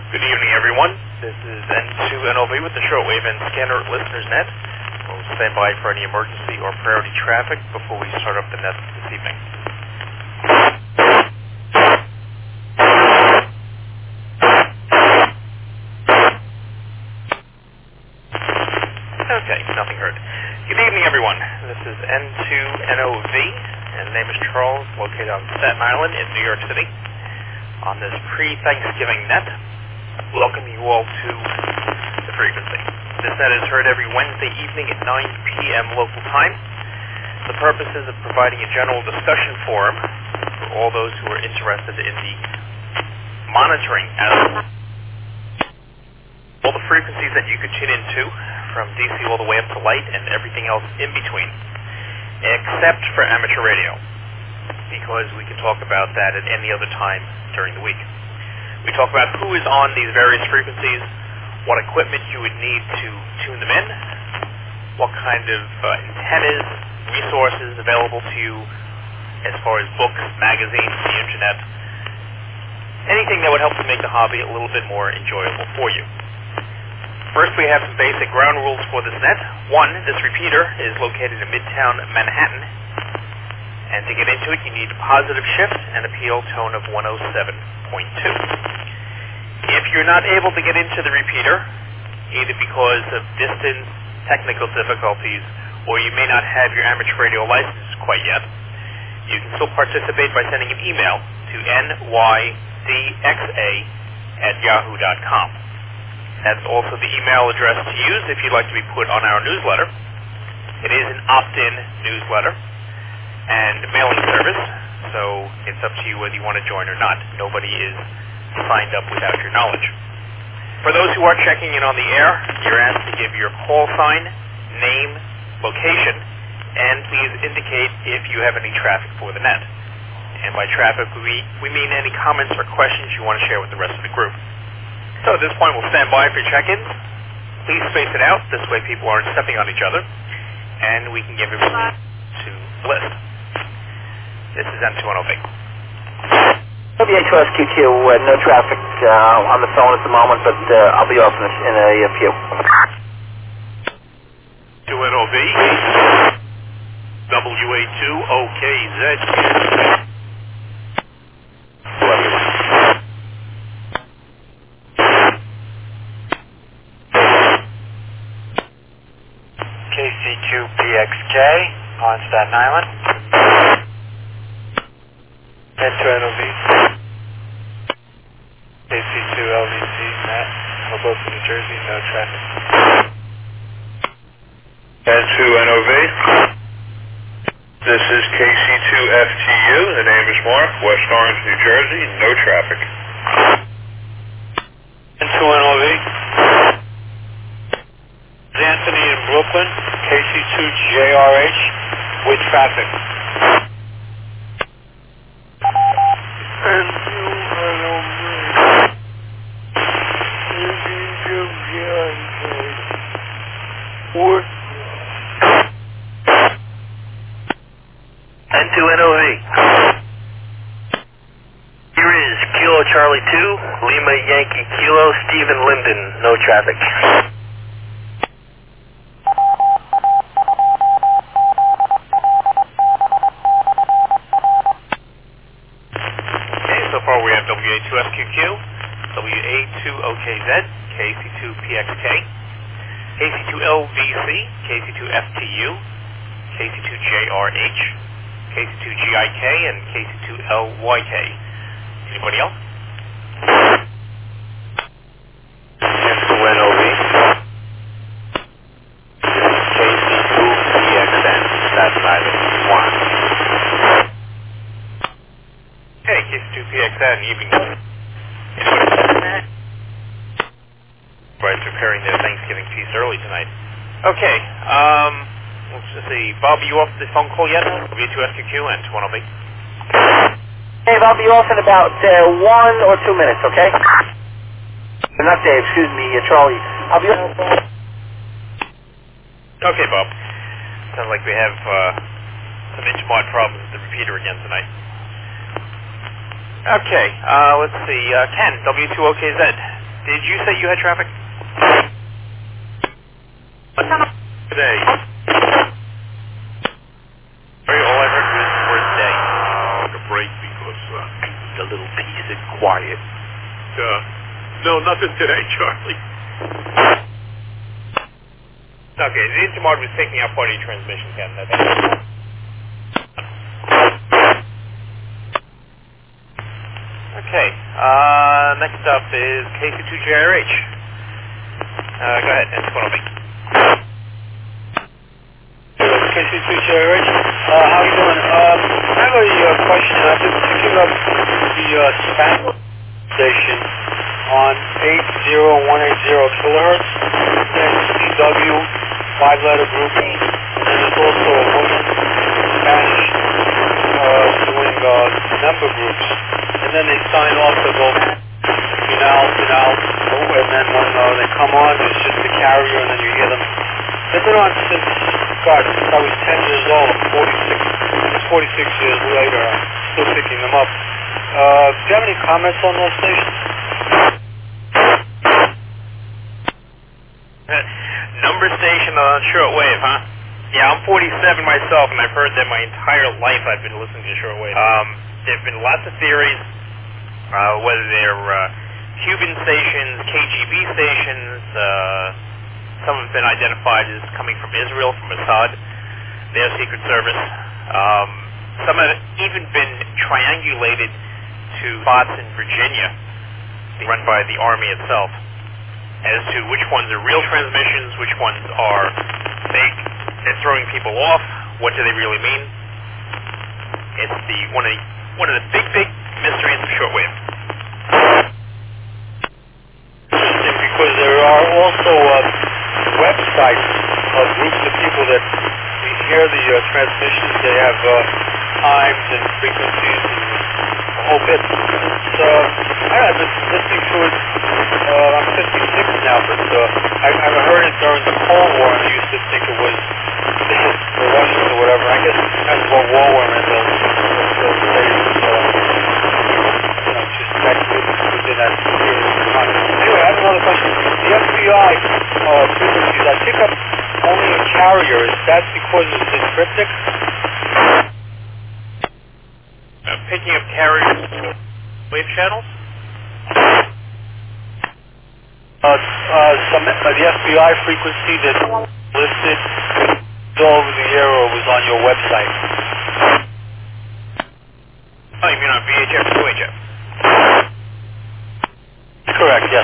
Good evening, everyone. This is N2NOV with the shortwave and scanner listeners net. We'll stand by for any emergency or priority traffic before we start up the net this evening. Okay, nothing heard. Good evening, everyone. This is N2NOV, and the name is Charles, located on Staten Island in New York City. On this pre-Thanksgiving net, welcome you all to the frequency. This net is heard every Wednesday evening at 9 p.m. local time. The purpose is of providing a general discussion forum for all those who are interested in the monitoring aspect. All the frequencies that you could tune into, from DC all the way up to light and everything else in between, except for amateur radio, because we can talk about that at any other time during the week. We talk about who is on these various frequencies, what equipment you would need to tune them in, what kind of antennas, resources available to you as far as books, magazines, the internet, anything that would help to make the hobby a little bit more enjoyable for you. First, we have some basic ground rules for this net. One, this repeater is located in Midtown Manhattan, and to get into it, you need a positive shift and appeal tone of 107.2. If you're not able to get into the repeater, either because of distance, technical difficulties, or you may not have your amateur radio license quite yet, you can still participate by sending an email to nydxa@yahoo.com. That's also the email address to use if you'd like to be put on our newsletter. It is an opt-in newsletter and mailing service, so it's up to you whether you want to join or not. Nobody is signed up without your knowledge. For those who are checking in on the air, you're asked to give your call sign, name, location, and please indicate if you have any traffic for the net. And by traffic, we mean any comments or questions you want to share with the rest of the group. So at this point, we'll stand by for your check-ins. Please space it out. This way people aren't stepping on each other, and we can give everyone to the list. This is N2NOV. WA2SQQ, no traffic on the phone at the moment, but I'll be off in a few. 2NOV, WA2OKZ. KC2PXK on Staten Island. N2NOV. KC2LVC, Matt, Hoboken, New Jersey, no traffic. N2NOV. This is KC2FTU, the name is Mark, West Orange, New Jersey, no traffic. N2NOV. Anthony in Brooklyn, KC2JRH, with traffic. N2NOV. Here is Kilo Charlie 2, Lima Yankee Kilo, Stephen Linden, no traffic. Okay, so far we have WA2SQQ, WA2OKZ, KC2PXK, KC2LVC, KC2FTU, KC2JRH, KC2GIK, and KC2LYK. Anybody else? N2NOV. KC2PXN, Staten Island, 1. Okay, KC2PXN, evening. Everybody's preparing their Thanksgiving feast early tonight. Okay, let's just see. Bob, are you off the phone call yet? W2SQQ and 2NOV. Dave, I'll be off in about 1 or 2 minutes, okay? Not Dave, excuse me, Charlie. I'll be off. Okay, Bob. Sounds like we have some Inchmod problems with the repeater again tonight. Okay, let's see. Ken, W2OKZ. Did you say you had traffic? Today. Sorry, all I heard was the word day. Took a break because A little peace and quiet. no, nothing today, Charlie. Okay, the intermod was taking out part of your transmission, Ken. Okay, next up is KC2JRH. Go ahead, it's one of me. KC2JRH. How you doing? I have a question. I've been picking up the Spanish station on 80180 kilohertz. That's CW, 5-letter group. And then there's also a woman Spanish doing number groups. And then they sign off to go final, and then when they come on, it's just the carrier, and then you hear them. They've been on since I was 10 years old. I'm 46. It's 46 years later. I'm still picking them up. Do you have any comments on those stations? Number station on shortwave, huh? Yeah, I'm 47 myself, and I've heard that my entire life I've been listening to shortwave. There have been lots of theories, whether they're Cuban stations, KGB stations, some have been identified as coming from Israel, from Mossad, their secret service. Some have even been triangulated to spots in Virginia, run by the Army itself, as to which ones are real transmissions, which ones are fake. They're throwing people off. What do they really mean? It's one of the big mysteries of shortwave. Interesting, because there are also websites of groups of people that we hear the transmissions. They have times and frequencies and a whole bit. So I've been listening to it. I'm 56 now, but I've heard it during the Cold War, and I used to think it was the Russians or whatever. I guess it depends what war we're in those days. Just back within that period of time. Anyway, I have another question. The FBI frequencies, I pick up only a carrier. Is that because it's encrypted? Picking up carriers, wave channels? The FBI frequency that listed all over the air or was on your website. Oh, you mean on VHF, UHF? Correct, yes.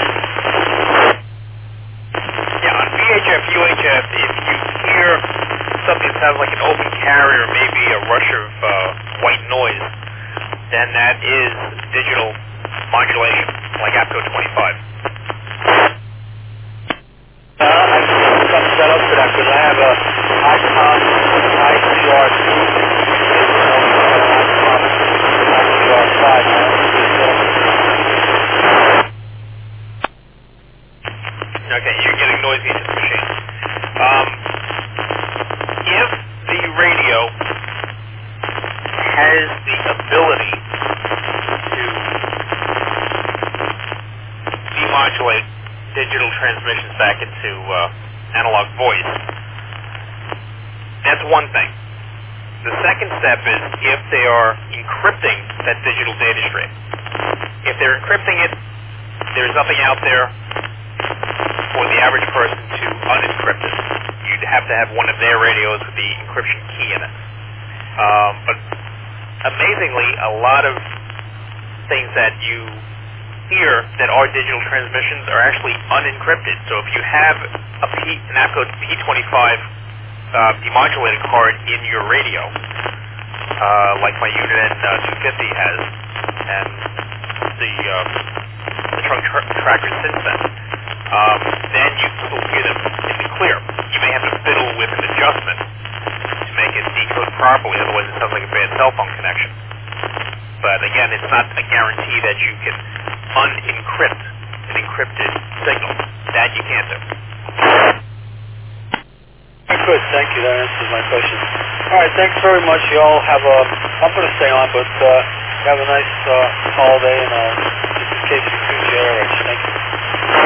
Yeah, on VHF, UHF, if you hear something that sounds like an open carrier, maybe a rush of white noise, then that is digital modulation, like APCO 25. I think I'm set up for that because I have a ICOM ICR2 ICR5. Okay, you're getting noisy into the machine. If the radio has the ability to demodulate digital transmissions back into analog voice, that's one thing. The second step is if they are encrypting that digital data stream. If they're encrypting it, there's nothing out there for the average person to unencrypt it. You'd have to have one of their radios with the encryption key in it. But amazingly, a lot of things that you hear that are digital transmissions are actually unencrypted. So if you have an APCO P25 demodulated card in your radio, like my Uniden 250 has, and the trunk trackers since then, then you still hear them in the clear. You may have to fiddle with an adjustment to make it decode properly, otherwise it sounds like a bad cell phone connection. But again, it's not a guarantee that you can unencrypt an encrypted signal. That you can't do. Good, thank you. That answers my question. All right, thanks very much. You all have I'm going to stay on, but have a nice holiday, and this is KC2JRH. Thank you.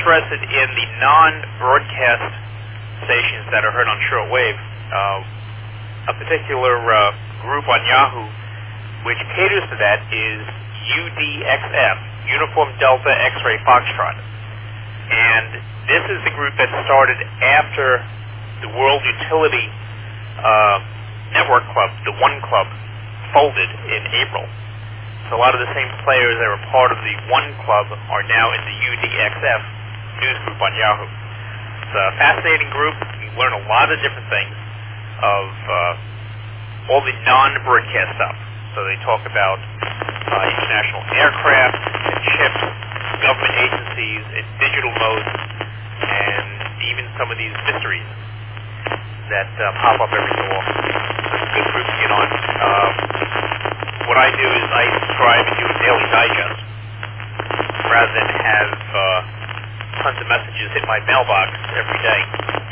interested in the non-broadcast stations that are heard on shortwave, a particular group on Yahoo which caters to that is UDXF, Uniform Delta X-Ray Foxtrot. And this is the group that started after the World Utility Network Club, the One Club, folded in April. So a lot of the same players that were part of the One Club are now in the UDXF news group on Yahoo. It's a fascinating group. You learn a lot of different things of all the non-broadcast stuff. So they talk about international aircraft and ships, government agencies, and digital modes, and even some of these mysteries that pop up every so often. It's a good group to get on. What I do is I subscribe and do a daily digest rather than have tons of messages hit my mailbox every day.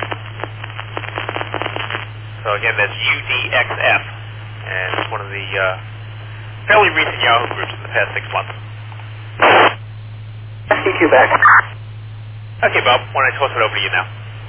So again, that's UDXF, and it's one of the fairly recent Yahoo groups in the past 6 months. SQQ back. Okay, Bob, why don't I toss it over to you now?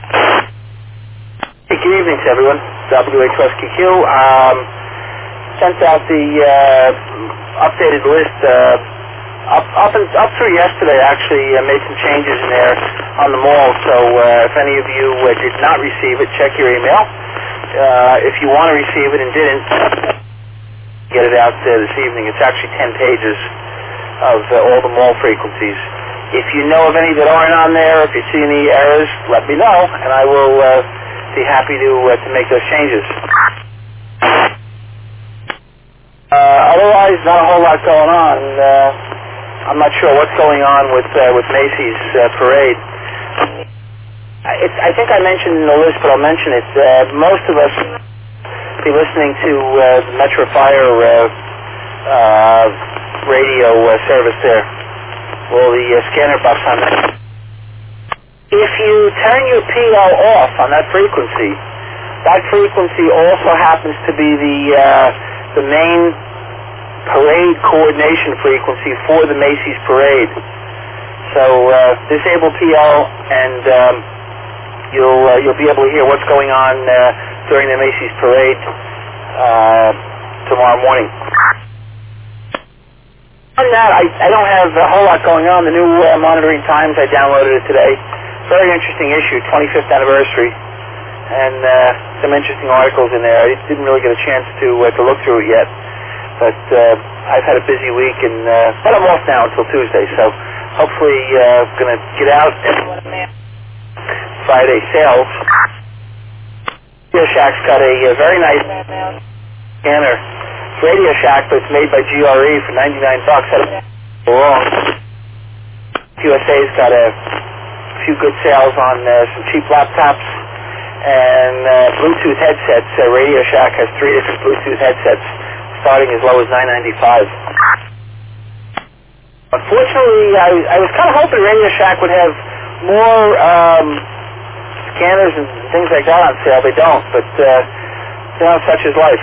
Hey, good evening to everyone. WH2SQQ. Sent out the updated list up through yesterday. Actually, made some changes in there on the mall. So if any of you did not receive it, check your email. If you want to receive it and didn't, get it out this evening. It's actually 10 pages of all the mall frequencies. If you know of any that aren't on there, if you see any errors, let me know, and I will be happy to make those changes. Otherwise, not a whole lot going on. I'm not sure what's going on with Macy's parade. I think I mentioned in the list, but I'll mention it. Most of us be listening to the Metro Fire radio service there. Well, the scanner buffs on that. If you turn your PO off on that frequency also happens to be the main parade coordination frequency for the Macy's parade. So disable PO, and you'll be able to hear what's going on during the Macy's parade tomorrow morning. On that, I don't have a whole lot going on. The new Monitoring Times, I downloaded it today. Very interesting issue, 25th anniversary, and some interesting articles in there. I didn't really get a chance to look through it yet, but I've had a busy week, but I'm off now until Tuesday, so hopefully going to get out and Friday sales. Radio Shack's got a very nice scanner. Radio Shack, but it's made by GRE for $99. Wrong. USA's got a few good sales on some cheap laptops and Bluetooth headsets. Radio Shack has 3 different Bluetooth headsets starting as low as $9.95. Unfortunately, I was kind of hoping Radio Shack would have more scanners and things like that on sale. They don't, but such is life.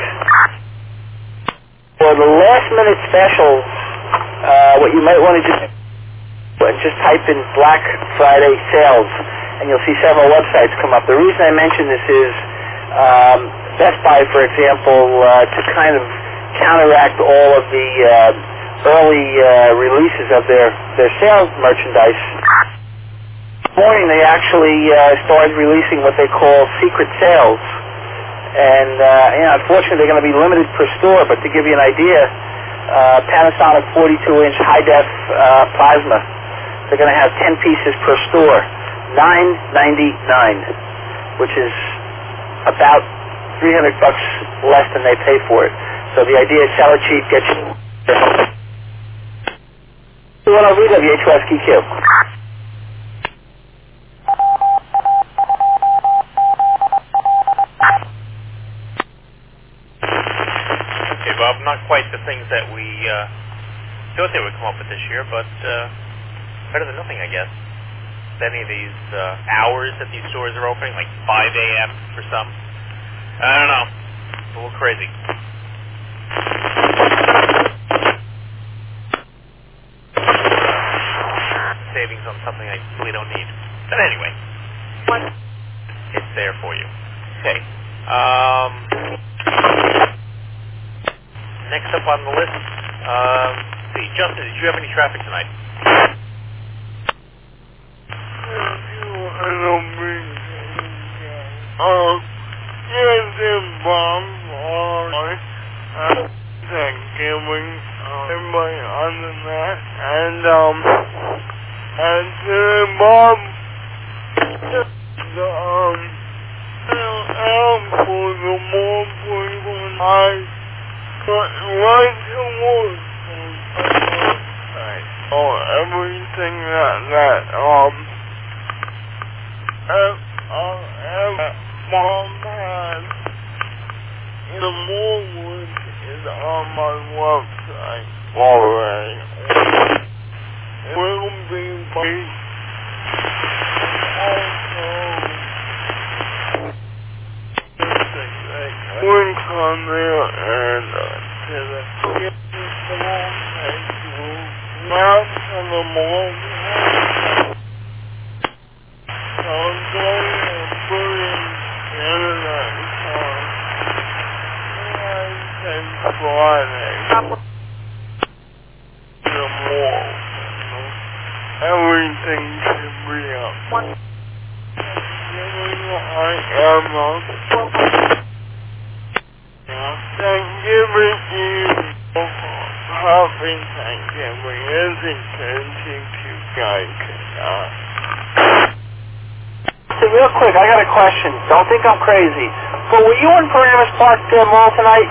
For the last-minute specials, what you might want to do is just type in Black Friday sales, and you'll see several websites come up. The reason I mention this is Best Buy, for example, to kind of counteract all of the early releases of their sales merchandise. This morning they actually started releasing what they call secret sales. And unfortunately, they're going to be limited per store. But to give you an idea, Panasonic 42-inch high-def plasma, they're going to have 10 pieces per store, $9.99, which is about $300 less than they pay for it. So the idea is sell it cheap, get you. WH2SQQ. Bob, not quite the things that we thought they would come up with this year, but better than nothing, I guess. Any of these hours that these stores are opening, like 5 a.m. for some, I don't know, it's a little crazy. Say savings on something I really don't need. But anyway, it's there for you. Okay. Next up on the list, see, Justin, did you have any traffic tonight? Thanksgiving, everybody on the net, and Bob, for the more frequent I got right to work. Everything that Mom had in the morning is on my website already. It will be based link on there and to the map of the morning. So I'm going to put in internet time. And Friday. The mall. Everything should be up. I am up. Thanksgiving Eve. Happy Thanksgiving. Isn't it you guys cannot? So real quick, I got a question. Don't think I'm crazy. But were you in Paramus Park Mall tonight?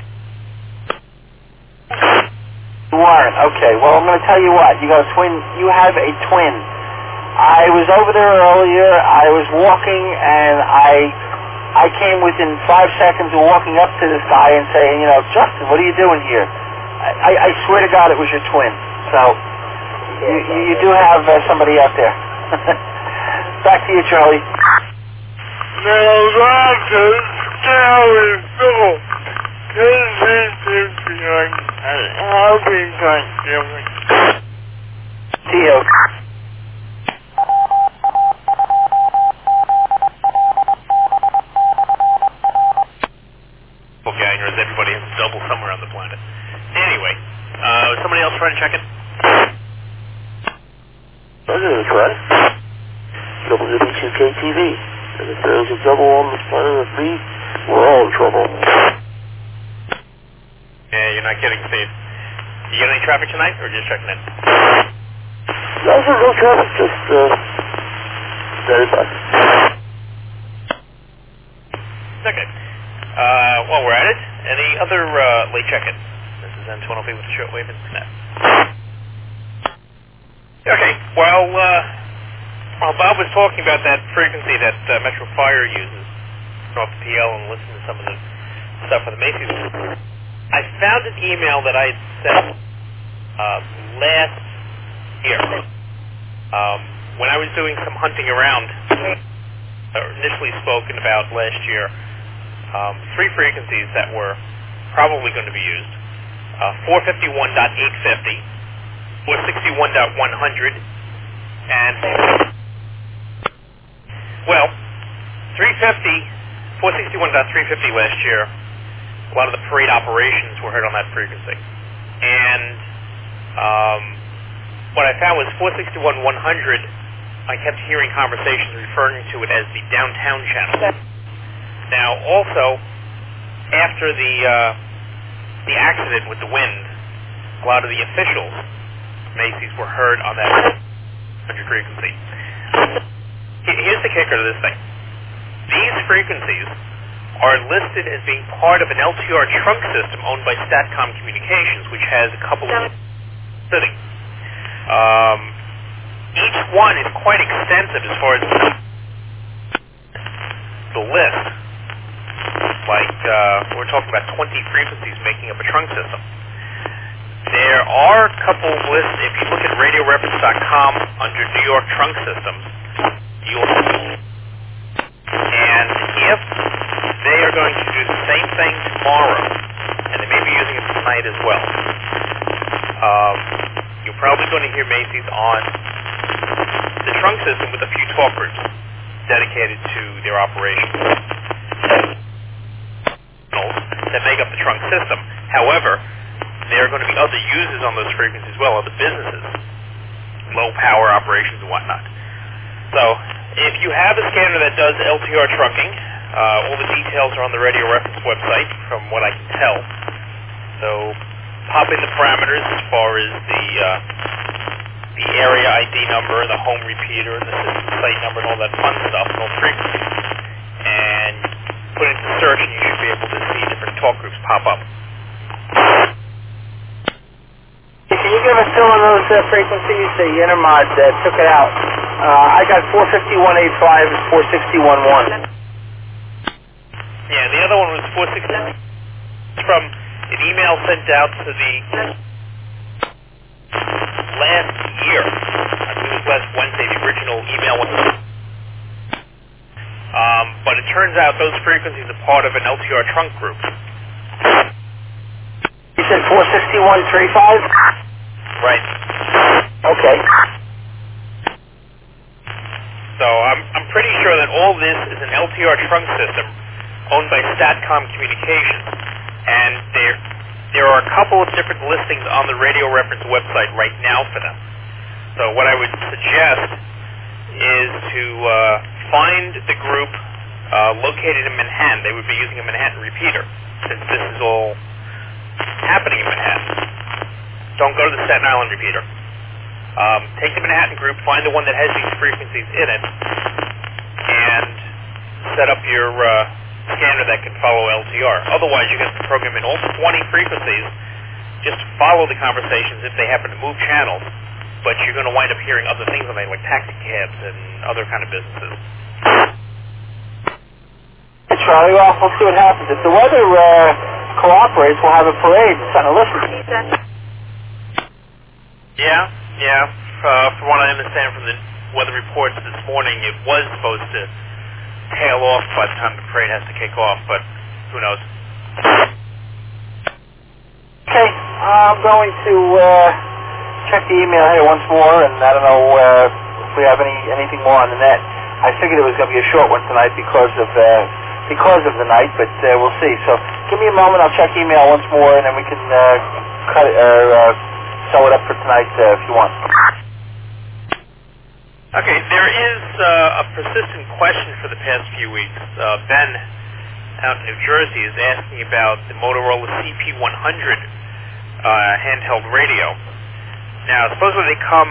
You weren't. Okay. Well, I'm going to tell you what. You got a twin. You have a twin. I was over there earlier. I was walking, and I came within 5 seconds of walking up to this guy and saying, you know, Justin, what are you doing here? I swear to God, it was your twin. So you do have somebody out there. Back to you, Charlie. Now that's a scary film. This is like an happy Thanksgiving. See you. Well, gangers, everybody has a double somewhere on the planet. Anyway, somebody else trying to check in? I'm going to try. WB2KTV. And if there's a double on the planet of B, we're all in trouble. Yeah, you're not kidding, Steve. You get any traffic tonight, or just checking in? No, there's no traffic, just, steady by. Okay. While we're at it, any other late check-in? This is N2NOV with the shortwave internet. Okay, well, Bob was talking about that frequency that Metro Fire uses off the PL and listen to some of the stuff for the Macy's. I found an email that I had sent last year when I was doing some hunting around. Initially spoken about last year, 3 frequencies that were probably going to be used: 451.850, 461.100, and well, 461.350 last year. A lot of the parade operations were heard on that frequency, and what I found was 461.100. I kept hearing conversations referring to it as the downtown channel. Now, also, after the accident with the wind, a lot of the officials, Macy's, were heard on that 100 frequency. Here's the kicker to this thing. These frequencies are listed as being part of an LTR trunk system owned by Statcom Communications, which has a couple of sitting. Each one is quite extensive as far as the list. Like, we're talking about 20 frequencies making up a trunk system. There are a couple of lists. If you look at RadioReference.com under New York trunk systems, you'll see. And if they are going to do the same thing tomorrow, and they may be using it tonight as well, you're probably going to hear Macy's on the trunk system with a few talk groups dedicated to their operations that make up the trunk system. However, there are going to be other users on those frequencies as well, other businesses, low power operations and whatnot. So if you have a scanner that does LTR trunking, all the details are on the radio reference website from what I can tell. So pop in the parameters as far as the area ID number, the home repeater, the system site number, and all that fun stuff, and all frequencies. And put it into search, and you should be able to see different talk groups pop up. Can you give us still on those frequencies? The Intermod took it out. I got 451.85 and 461.1. Yeah, the other one was 460. From an email sent out to the last year. I think it was last Wednesday, the original email was. But it turns out those frequencies are part of an LTR trunk group. You said 461.35? Right. Okay. So I'm pretty sure that all this is an LTR trunk system owned by Statcom Communications, and there are a couple of different listings on the radio reference website right now for them. So what I would suggest is to find the group located in Manhattan. They would be using a Manhattan repeater, since this is all happening in Manhattan. Don't go to the Staten Island repeater. Take the Manhattan group, find the one that has these frequencies in it, and set up your scanner that can follow LTR. Otherwise, you're going to program in all 20 frequencies just to follow the conversations if they happen to move channels, but you're going to wind up hearing other things on there, like taxi cabs and other kind of businesses. Hey, Charlie, well, we'll see what happens. If the weather cooperates, we'll have a parade and something to listen to. Yeah. From what I understand from the weather reports this morning, it was supposed to tail off by the time the parade has to kick off, but who knows? Okay, I'm going to check the email here once more, and I don't know if we have anything more on the net. I figured it was going to be a short one tonight because of the night, but we'll see. So give me a moment, I'll check email once more, and then we can cut it or sew it up for tonight if you want. Okay, there is a persistent question for the past few weeks. Ben out in New Jersey is asking about the Motorola CP100 handheld radio. Now, supposedly they come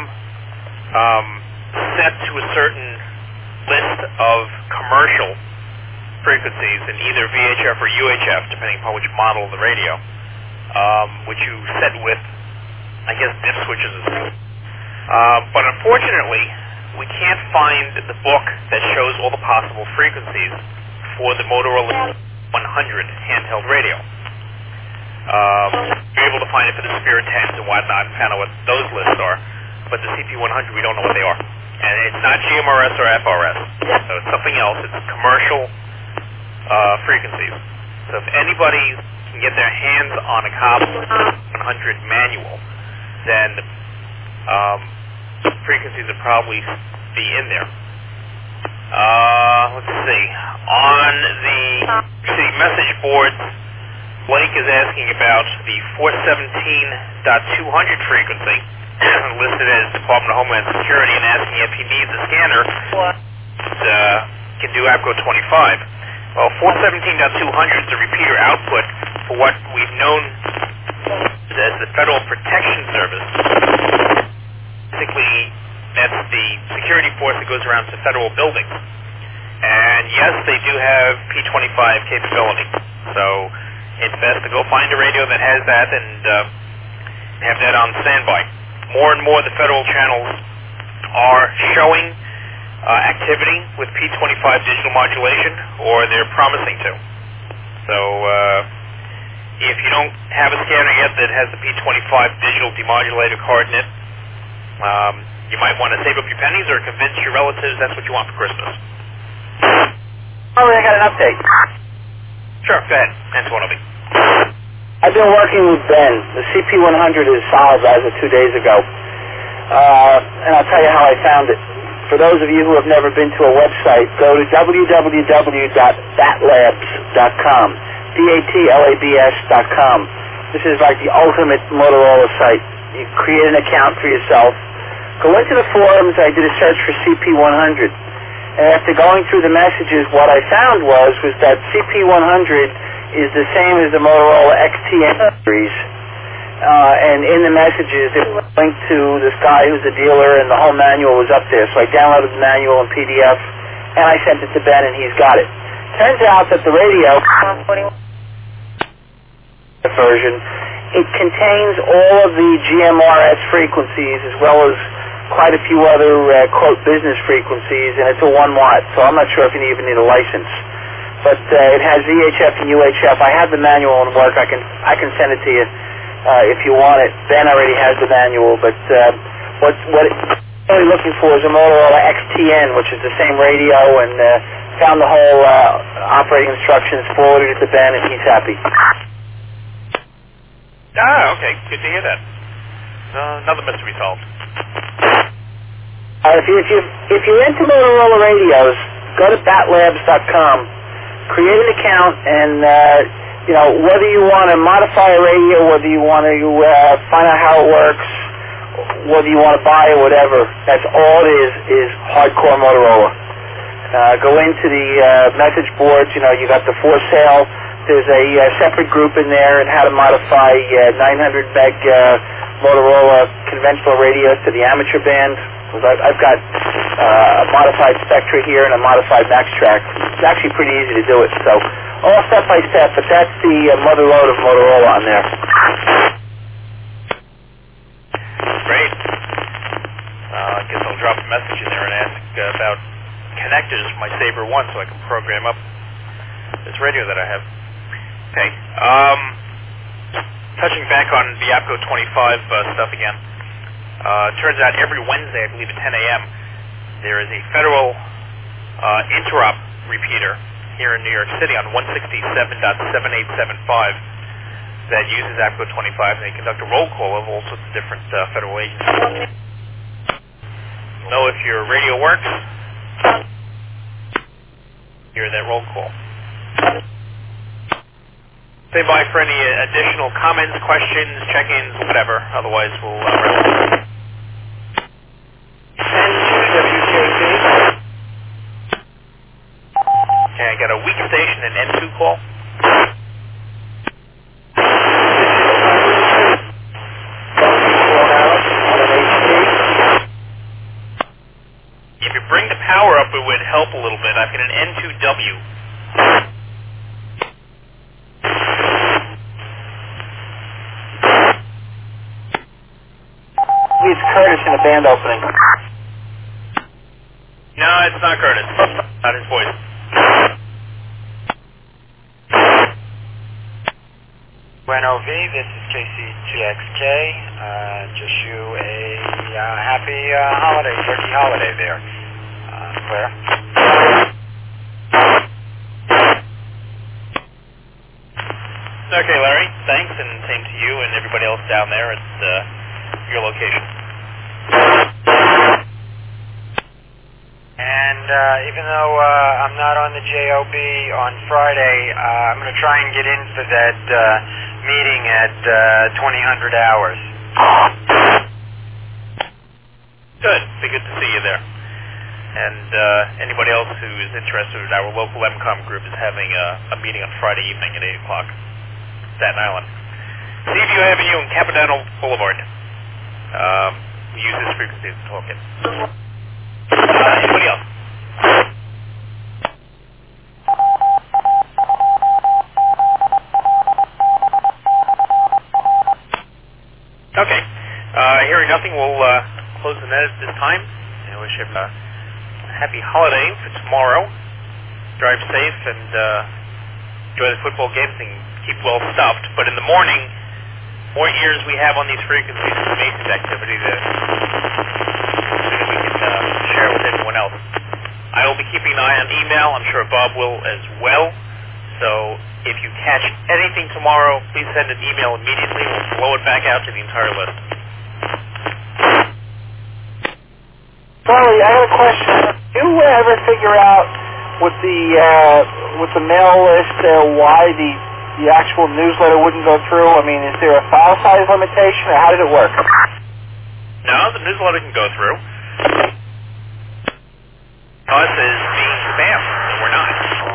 set to a certain list of commercial frequencies in either VHF or UHF, depending upon which model of the radio, which you set with, I guess, dip switches. But unfortunately, we can't find the book that shows all the possible frequencies for the Motorola 100 handheld radio. We're able to find it for the Spirit 10s and whatnot and find out what those lists are, but the CP100, we don't know what they are. And it's not GMRS or FRS, so it's something else. It's commercial frequencies. So if anybody can get their hands on a copy of the 100 manual, then frequencies would probably be in there. Let's see. On the city message boards, Blake is asking about the 417.200 frequency, listed as Department of Homeland Security, and asking if he needs a scanner that can do APCO 25. Well, 417.200 is the repeater output for what we've known as the Federal Protection Service. Basically, that's the security force that goes around to federal buildings. And yes, they do have P25 capability. So it's best to go find a radio that has that and have that on standby. More and more the federal channels are showing activity with P25 digital modulation, or they're promising to. So if you don't have a scanner yet that has the P25 digital demodulator card in it, you might want to save up your pennies or convince your relatives that's what you want for Christmas. Oh, I got an update. Sure, go ahead. Answer one of me. I've been working with Ben. The CP100 is solid as of 2 days ago. And I'll tell you how I found it. for those of you who have never been to a website, go to www.batlabs.com, DATLABS.com. This is like the ultimate Motorola site. You create an account for yourself. Go into the forums. I did a search for CP100. And after going through the messages, what I found was that CP100 is the same as the Motorola XTN series. And in the messages, it was linked to this guy who's a dealer, and the whole manual was up there. So I downloaded the manual in PDF, and I sent it to Ben, and he's got it. Turns out that the radio version, it contains all of the GMRS frequencies as well as quite a few other quote business frequencies, and it's a 1 watt, so I'm not sure if you even need a license. But it has VHF and UHF. I have the manual in work. I can send it to you if you want it. Ben already has the manual, but what it's really looking for is a Motorola XTN, which is the same radio, and found the whole operating instructions, forwarded it to Ben, and he's happy. Ah, okay. Good to hear that. Another mystery solved. If you're into Motorola radios, go to batlabs.com, create an account, and whether you want to modify a radio, whether you want to find out how it works, whether you want to buy it, whatever, that's all it is hardcore Motorola. Go into the message boards. You got the for sale. There's a separate group in there on how to modify 900 meg Motorola conventional radios to the amateur band. I've got a modified Spectra here and a modified MaxTrack. It's actually pretty easy to do it. So all step by step, but that's the mother load of Motorola on there. Great. I guess I'll drop a message in there and ask about connectors for my Sabre 1 so I can program up this radio that I have. Okay. Touching back on the APCO 25 stuff again. Turns out every Wednesday, I believe at 10 a.m., there is a federal interop repeater here in New York City on 167.7875 that uses APCO 25, and they conduct a roll call of all sorts of different federal agencies. Know if your radio works, hear that roll call. Say bye for any additional comments, questions, check-ins, whatever. Otherwise, we'll wrap up. Okay, I got a weak station and N2 call. If you bring the power up, it would help a little bit. I've got an N2W. It's Curtis in a band opening. No, it's not Curtis. Not his voice. Bueno V, this is KC2XK. Just you a happy holiday, turkey holiday there. Claire? Okay, Larry. Thanks, and same to you and everybody else down there at your location. And even though I'm not on the JOB on Friday, I'm going to try and get in for that meeting at 2000 hours. Good. Be good to see you there. And anybody else who is interested, our local MCOM group is having a meeting on Friday evening at 8 o'clock, Staten Island. CVU Avenue and Capitanal Boulevard. We use this frequency to talk it. Anybody else? Okay. Hearing nothing, we'll close the net at this time. I wish you a happy holiday for tomorrow. Drive safe and enjoy the football games and keep well stuffed. But in the morning, more ears we have on these frequencies is amazing activity that we can share with everyone else. I will be keeping an eye on email. I'm sure Bob will as well. So if you catch anything tomorrow, please send an email immediately. We'll blow it back out to the entire list. Charlie, I have a question. Do you ever figure out with the mail list why the actual newsletter wouldn't go through? I mean, is there a file size limitation, or how did it work? No, the newsletter can go through. Us is being spam, and we're not.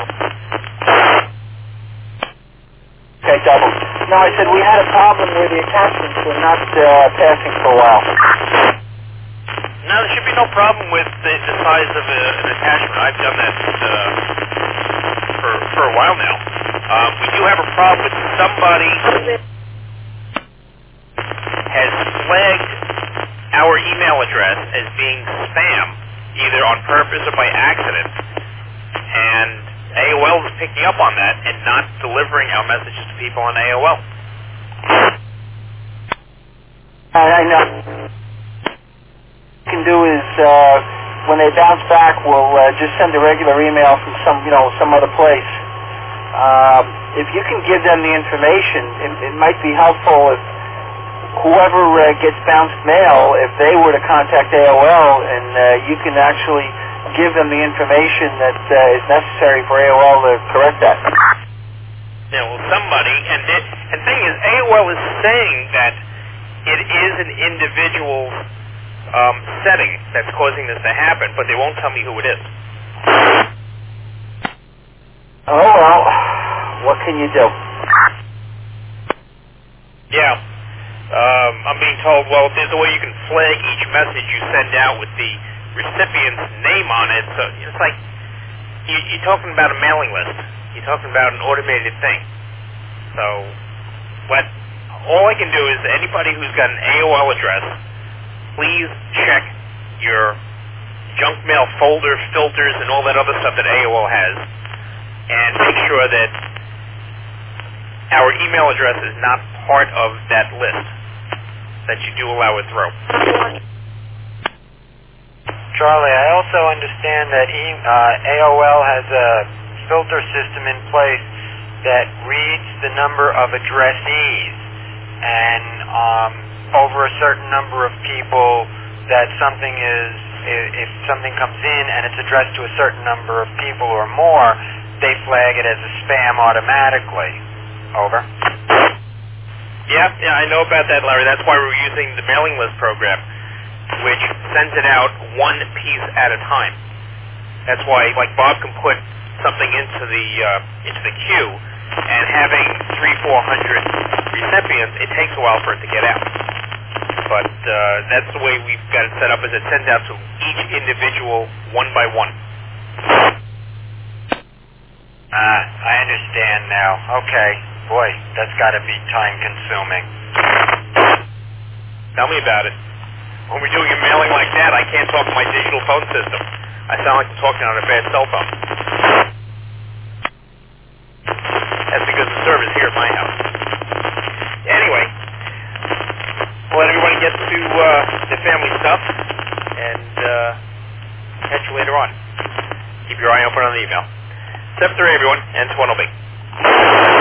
Okay, double. No, I said we had a problem where the attachments were not passing for a while. No, there should be no problem with the size of an attachment. I've done that for a while now. We do have a problem with somebody has flagged our email address as being spam, either on purpose or by accident, and AOL is picking up on that and not delivering our messages to people on AOL. I know. What you can do is when they bounce back, we'll just send a regular email from some other place. If you can give them the information, it might be helpful if whoever gets bounced mail, if they were to contact AOL, and you can actually give them the information that is necessary for AOL to correct that. Yeah, well, somebody, and the thing is, AOL is saying that it is an individual setting that's causing this to happen, but they won't tell me who it is. Oh, well, what can you do? Yeah. I'm being told, well, there's a way you can flag each message you send out with the recipient's name on it. So it's like you're talking about a mailing list. You're talking about an automated thing. So all I can do is anybody who's got an AOL address, please check your junk mail folder filters and all that other stuff that AOL has, and make sure that our email address is not part of that list, that you do allow it through. Charlie, I also understand that AOL has a filter system in place that reads the number of addressees, and over a certain number of people, that something if something comes in and it's addressed to a certain number of people or more, they flag it as a spam automatically. Over. Yeah, I know about that, Larry. That's why we're using the mailing list program, which sends it out one piece at a time. That's why, like, Bob can put something into the queue, and having 300-400 recipients, it takes a while for it to get out. But that's the way we've got it set up, is it sends out to each individual one by one. I understand now. Okay. Boy, that's got to be time-consuming. Tell me about it. When we're doing a mailing like that, I can't talk to my digital phone system. I sound like I'm talking on a bad cell phone. That's because the service here at my house. Anyway, we'll let everybody get to the family stuff, and catch you later on. Keep your eye open on the email. 7-3, everyone, and 1 will be.